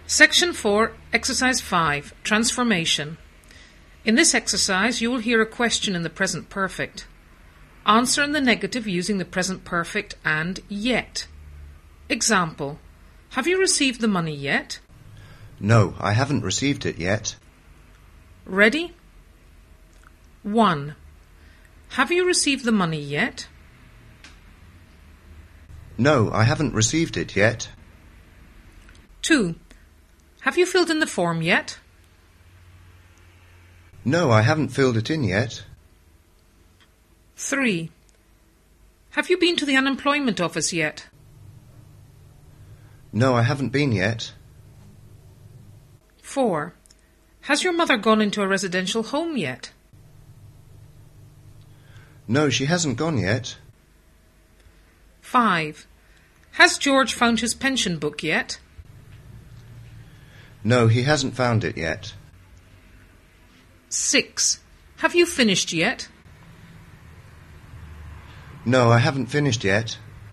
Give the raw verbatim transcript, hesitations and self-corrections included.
Section four, Exercise five, Transformation. In this exercise, you will hear a question in the present perfect. Answer in the negative using the present perfect and yet. Example: have you received the money yet? No, I haven't received it yet. Ready? one. Have you received the money yet? No, I haven't received it yet. two. Have you filled in the form yet? No, I haven't filled it in yet. three. Have you been to the unemployment office yet? No, I haven't been yet. four. Has your mother gone into a residential home yet? No, she hasn't gone yet. five. Has George found his pension book yet? No, he hasn't found it yet. six. Have you finished yet? No, I haven't finished yet.